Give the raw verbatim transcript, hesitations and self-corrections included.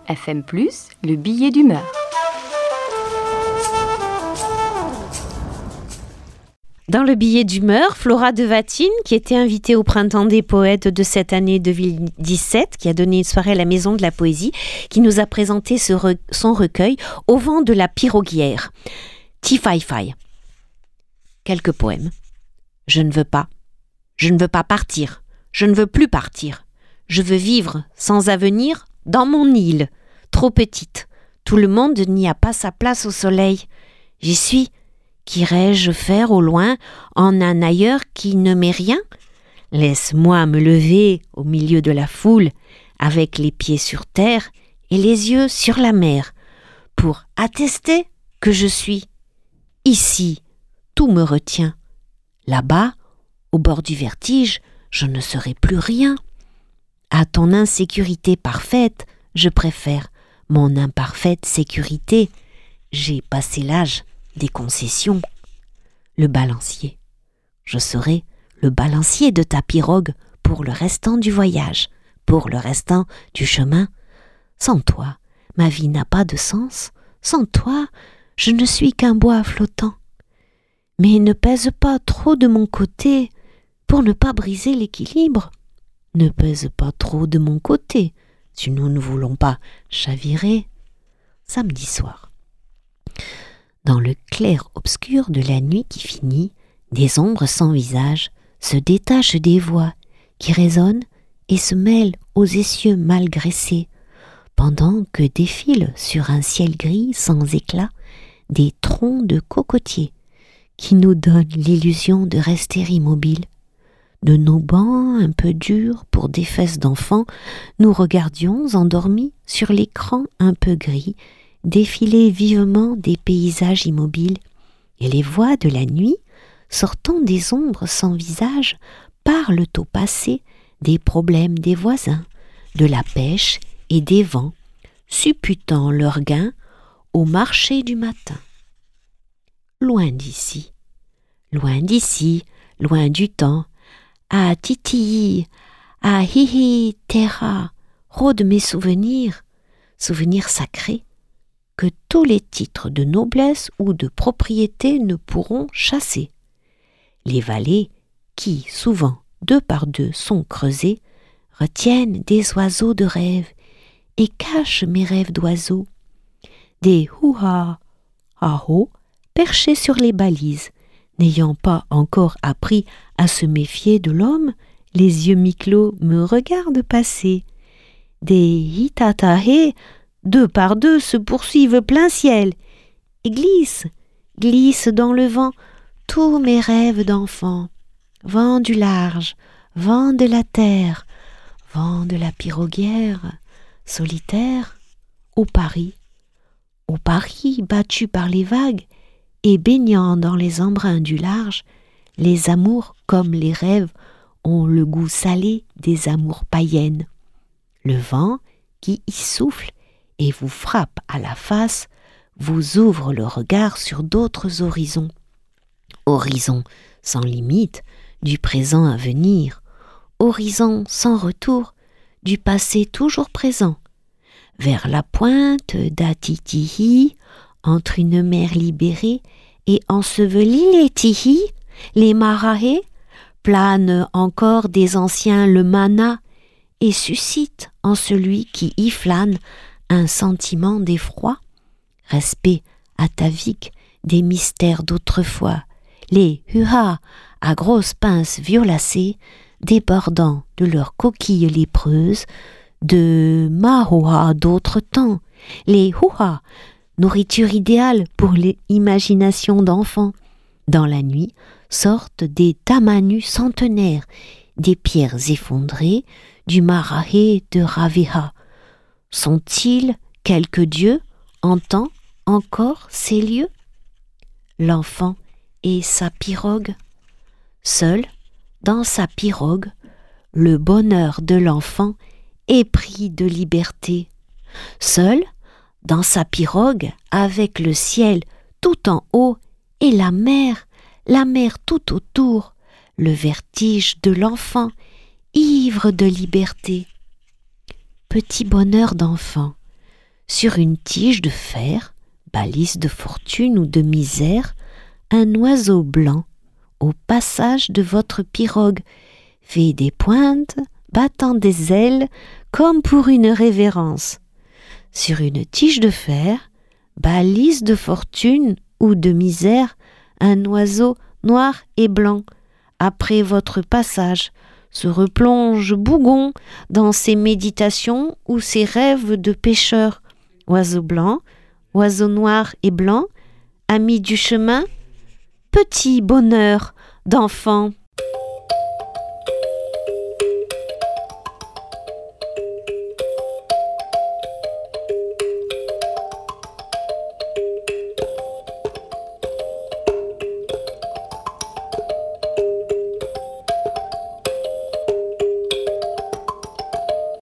F M plus, le billet d'humeur. Dans le billet d'humeur, Flora de Vatine, qui était invitée au Printemps des Poètes de cette année deux mille dix-sept, qui a donné une soirée à la Maison de la Poésie, qui nous a présenté ce re- son recueil « Au vent de la piroguière ». Ti-fai-fai. Quelques poèmes. Je ne veux pas. Je ne veux pas partir. Je ne veux plus partir. Je veux vivre sans avenir dans mon île, trop petite. Tout le monde n'y a pas sa place au soleil. J'y suis. Qu'irais-je faire au loin en un ailleurs qui ne m'est rien? Laisse-moi me lever au milieu de la foule, avec les pieds sur terre et les yeux sur la mer, pour attester que je suis. Ici, tout me retient. Là-bas, au bord du vertige, je ne serai plus rien. À ton insécurité parfaite, je préfère mon imparfaite sécurité. J'ai passé l'âge des concessions. Le balancier. Je serai le balancier de ta pirogue pour le restant du voyage, pour le restant du chemin. Sans toi, ma vie n'a pas de sens. Sans toi, je ne suis qu'un bois flottant. Mais ne pèse pas trop de mon côté pour ne pas briser l'équilibre. Ne pèse pas trop de mon côté si nous ne voulons pas chavirer. Samedi soir. Dans le clair-obscur de la nuit qui finit, des ombres sans visage se détachent des voix qui résonnent et se mêlent aux essieux mal graissés, pendant que défilent sur un ciel gris sans éclat des troncs de cocotiers qui nous donnent l'illusion de rester immobiles. De nos bancs un peu durs pour des fesses d'enfants, nous regardions endormis sur l'écran un peu gris défiler vivement des paysages immobiles, et les voix de la nuit, sortant des ombres sans visage, parlent au passé des problèmes des voisins, de la pêche et des vents, supputant leur gain au marché du matin. Loin d'ici, loin d'ici, loin du temps, à Titi, à Hihi Terra, rôdent mes souvenirs, souvenirs sacrés, que tous les titres de noblesse ou de propriété ne pourront chasser. Les vallées, qui, souvent, deux par deux, sont creusées, retiennent des oiseaux de rêve et cachent mes rêves d'oiseaux. Des hou-ha, ah-ho, perchés sur les balises, n'ayant pas encore appris à se méfier de l'homme, les yeux mi-clos me regardent passer. Des hitatahe, deux par deux, se poursuivent plein ciel et glissent, glissent dans le vent tous mes rêves d'enfant. Vent du large, vent de la terre, vent de la piroguière, solitaire, au Paris, au Paris battu par les vagues et baignant dans les embruns du large, les amours comme les rêves ont le goût salé des amours païennes. Le vent qui y souffle et vous frappe à la face, vous ouvre le regard sur d'autres horizons. Horizons sans limite du présent à venir, horizon sans retour du passé toujours présent. Vers la pointe d'Atitihi, entre une mer libérée et ensevelie les Tihi, les Marahe, planent encore des anciens le mana et suscitent en celui qui y flâne un sentiment d'effroi, respect atavique des mystères d'autrefois, les huha à grosses pinces violacées, débordant de leurs coquilles lépreuses, de mahoa d'autres temps, les huha, nourriture idéale pour l'imagination d'enfants. Dans la nuit sortent des tamanus centenaires, des pierres effondrées, du marahe de Raveha. Sont-ils quelques dieux hantant encore ces lieux? L'enfant et sa pirogue. Seul, dans sa pirogue, le bonheur de l'enfant épris de liberté. Seul, dans sa pirogue, avec le ciel tout en haut et la mer, la mer tout autour, le vertige de l'enfant, ivre de liberté. Petit bonheur d'enfant, Sur une tige de fer, balise de fortune ou de misère, un oiseau blanc, au passage de votre pirogue, fait des pointes, battant des ailes, comme pour une révérence. Sur une tige de fer, balise de fortune ou de misère, un oiseau noir et blanc, après votre passage, se replonge bougon dans ses méditations ou ses rêves de pêcheur. Oiseau blanc, oiseau noir et blanc, ami du chemin, petit bonheur d'enfant.